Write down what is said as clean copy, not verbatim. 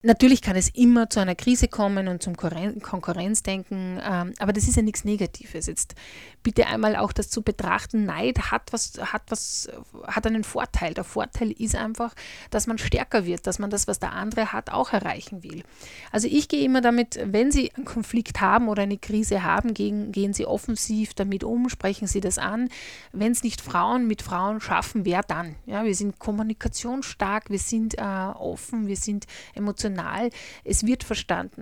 Natürlich kann es immer zu einer Krise kommen und zum Konkurrenzdenken, aber das ist ja nichts Negatives. Jetzt bitte einmal auch das zu betrachten, Neid hat einen Vorteil. Der Vorteil ist einfach, dass man stärker wird, dass man das, was der andere hat, auch erreichen will. Also ich gehe immer damit, wenn Sie einen Konflikt haben oder eine Krise haben, gehen Sie offensiv damit um, sprechen Sie das an. Wenn es nicht Frauen mit Frauen schaffen, wer dann? Ja, wir sind kommunikationsstark, wir sind offen, wir sind emotional, es wird verstanden.